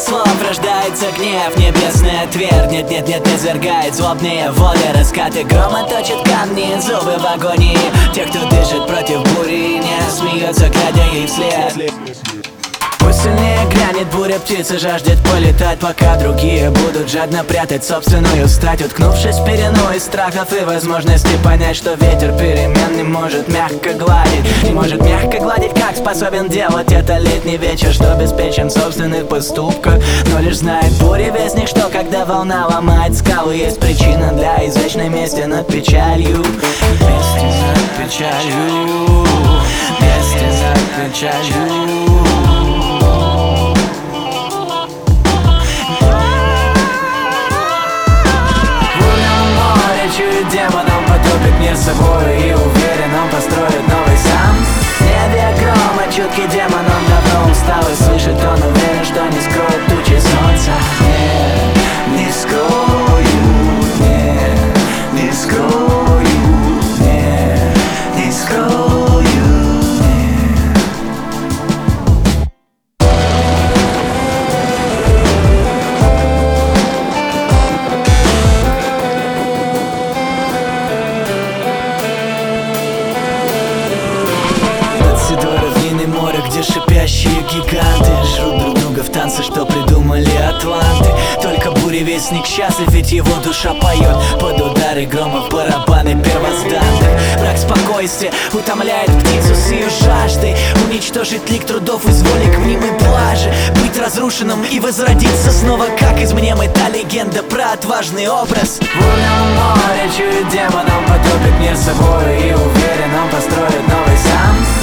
слов рождается гнев, небесный отвергнет, нет, не зергает злобные воды. Раскаты грома точат камни, зубы в агонии. Те, кто дышит против бури, не смеется, глядя ей вслед. Пусть сильнее грянет буря, птица жаждет полетать, пока другие будут жадно прятать собственную стать, уткнувшись в пелену из страхов и возможности понять, что ветер переменный может мягко гладить. И может мягко гладить, как способен делать это летний вечер, что обеспечен в собственных поступках. Но лишь знает буревестник, что когда волна ломает скалы, есть причина для извечной мести над печалью. Мести над печалью, мести над печалью. Демоном потопит мир собой, и уверен, он построит новый сам. В небе грома чуткий демон, он давно устал и слышит, он уверен, что не скроет тучи солнца. Не скроют, не скроют, не скроют. Где шипящие гиганты жрут друг друга в танце, что придумали атланты. Только буревестник счастлив, ведь его душа поет под удары громов, барабаны первозданных. Враг спокойствия утомляет птицу с ее жаждой уничтожить лик трудов из воли к мнимой блаже, быть разрушенным и возродиться снова, как из мнимой та легенда про отважный образ. В лунном море чует демон, он потопит мир собой, и уверен, он построит новый сам.